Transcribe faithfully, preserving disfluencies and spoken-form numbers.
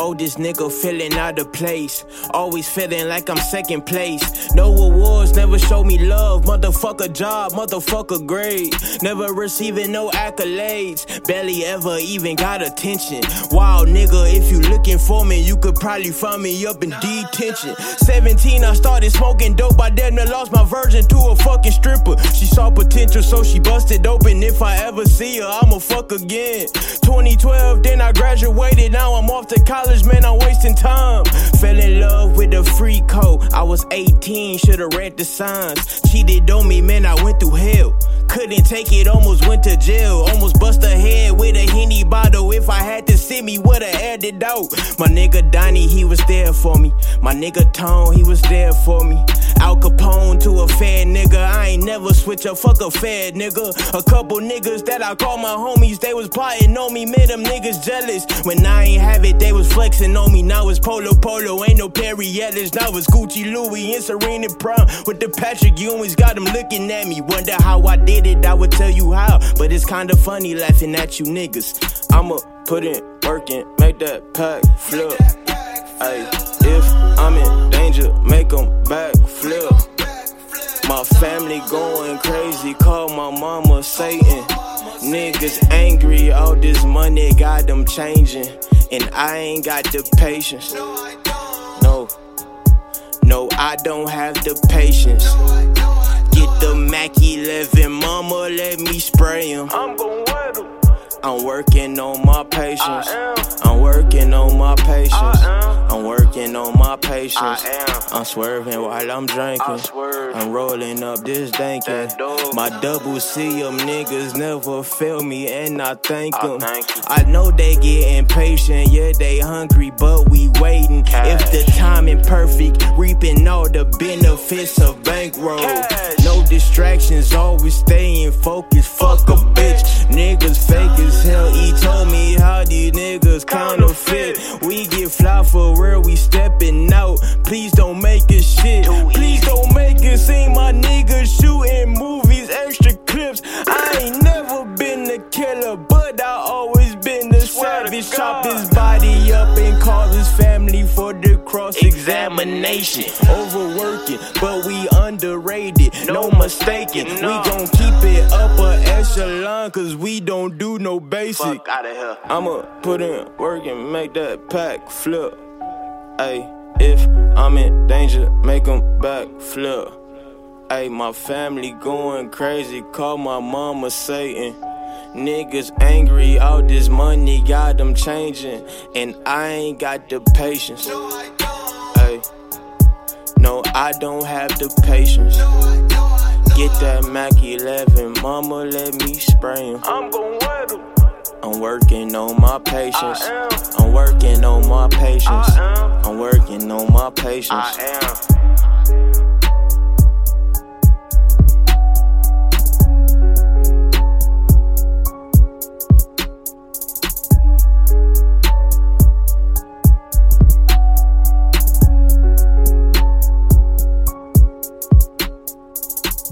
oldest nigga feeling out of place. Always feeling like I'm second place. No awards, never show me love. Motherfucker job, motherfucker grade. Never receiving no accolades. Barely ever even got attention. Wow, nigga, if you looking for me, you could probably find me up in detention. seventeen, I started smoking dope. I damn near lost my virgin to a fucking stripper. She saw potential, so she busted open. If I ever see her, I'ma fuck again. twenty twelve, then I graduated. Now I'm off to college, man, I'm wasting time. Fell in love with a free code. I was eighteen, should've read the signs. Cheated on me, man, I went through hell. Couldn't take it, almost went to jail. Almost bust a head with a Henny bottle. If I had to see me, would've had it out. My nigga Donnie, he was there for me. My nigga Tone, he was there for me. Al Capone to a fair nigga. I ain't never switch a fuck a fair nigga. A couple niggas that I call my homies, they was plotting on me, made them niggas jealous. When I ain't have it, they was flexing on me. Now it's Polo Polo, ain't no Perry Ellis. Now it's Gucci Louis and Serena Brown. With the Patrick Ewings, got them looking at me. Wonder how I did it, I would tell you how. But it's kinda funny laughing at you niggas. I'ma put in work and make that pack flip. Ay, if I'm in danger, make them back flip. My family going crazy, call my mama Satan. Niggas angry, all this money got them changing. And I ain't got the patience. No, no, I don't have the patience. Get the Mac eleven, mama, let me spray him. I'm gon' wet him. I'm working on my patience. I'm working on my patience. I'm working on my patience. I'm swerving while I'm drinking. I'm rolling up this dankin'. My double C, them niggas never fail me, and I thank them. I know they get impatient, yeah, they hungry, but we waiting. If the timing perfect, reaping all the benefits of bankroll. No distractions, always staying focused. Fuck a bitch, niggas fake as hell. He told me how these niggas counterfeit. We get fly for real, we stepping out. Please don't make us shit. Please don't make it seem my niggas shooting movies, extra clips. I ain't never been the killer, but I always been the savage. Chop his body up and call his family for the cross-examination. Overworking, but we underrated, no mistaking. We gon' keep it upper echelon, cause we don't do no basic. Fuck outta here. I'ma put in work and make that pack flip. Ay, if I'm in danger, make them back flip. Ay, my family going crazy, call my mama Satan. Niggas angry, all this money got them changing. And I ain't got the patience. Ay, no, I don't have the patience. Get that Mac eleven, mama, let me spray him. I'm gon' wet him. I'm working on my patience. I'm working on my patience. I'm working on my patience. I am.